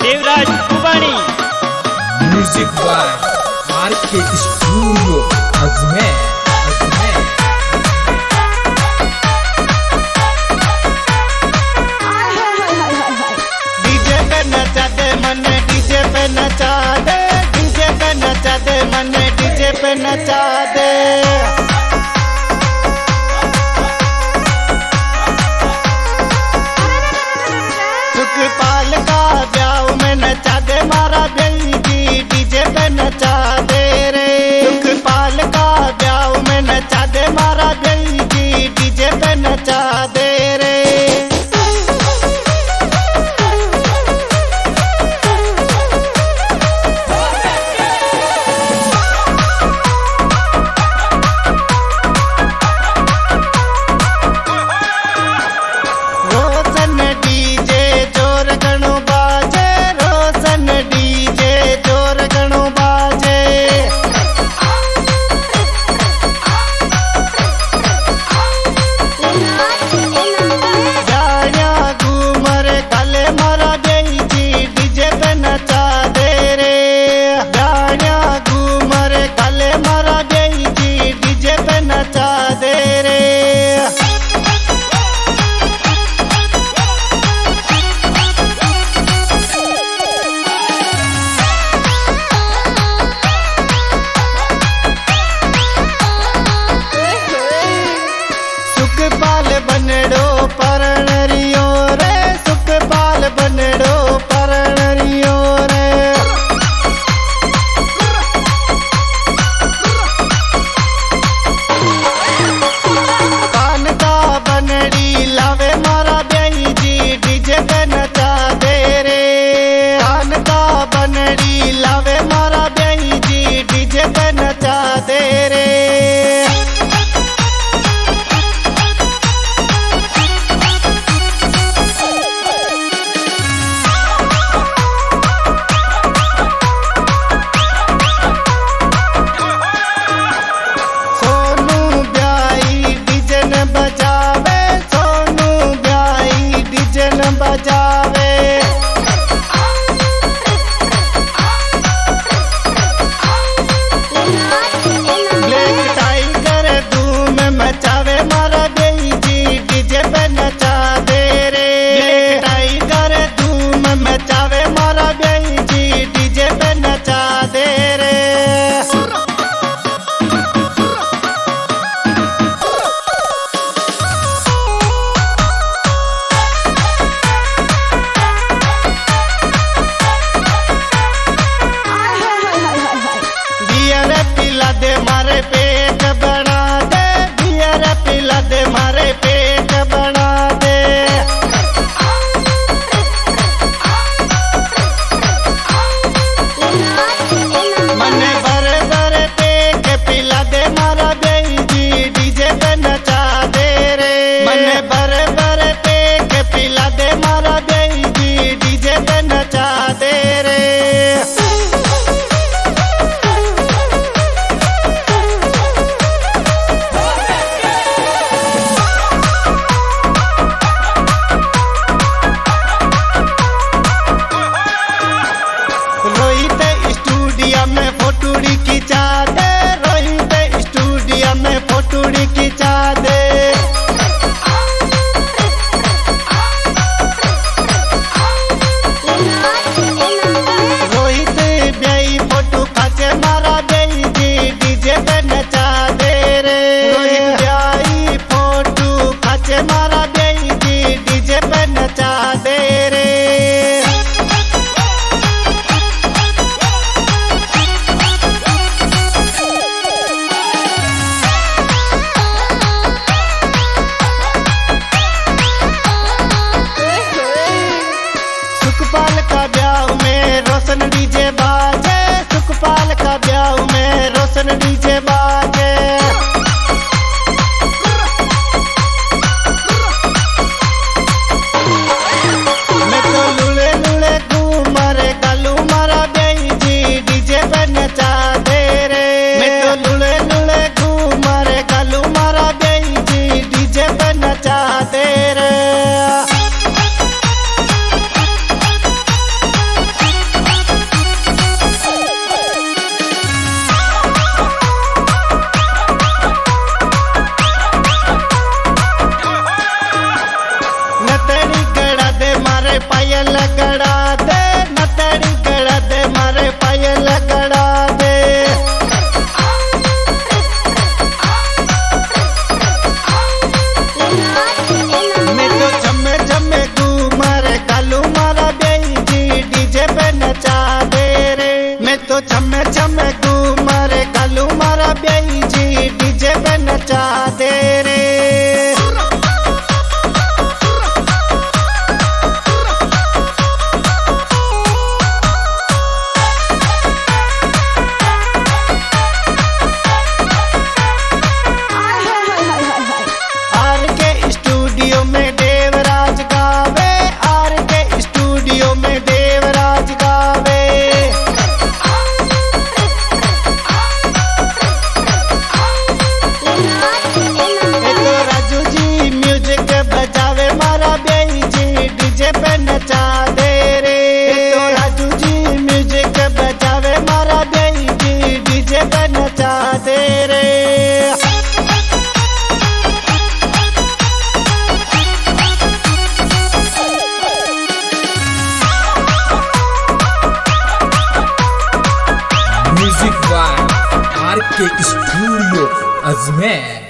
Devraj Kubani. Music by RK studio Ajmer. DJ पे नचा दे मने डीजे पे नचा दे, डीजे पे नचा दे मने डीजे पे नचा दे। सुखपाल का ब्याह में नचा दे मारा बेली, डीजे पे नचा दे रे। सुखपाल का ब्याह में नचा दे मारा बेली, डीजे पे नचा दे रे। सुखपाल बनड़ो परनरियो रे, सुखपाल बनड़ो परनरियो रे। कान का बनड़ी लावे मारा बेई जी, डीजे पे नचा दे रे। कान का बनड़ी लावे मारा बेई जी, डीजे पे नचा दे रे। बजावे ब्लैक टाइगर धूम मचावे मारा बेई जी, डीजे पे नचा दे रे। ब्लैक टाइगर धूम मचावे मारा बेई जी, डीजे पे नचा दे रे। नतड़ी गड़ा दे मारे पायल गड़ा दे, नतड़ी गड़ा दे मारे पायल गड़ा दे। मैं तो झम्मे झम्मे घूमर कालू मारा बेई जी डीजे पे नचा दे रे। मैं तो झम्मे झम्मे घूमर कालू मारा बेई जी डीजे पे नचा दे रे। नचा दे रे तो राजू जी म्यूजिक बजावे मारा बेई जी डीजे पे नचा दे रे। म्यूजिक बाय आर के स्टूडियो अजमेर।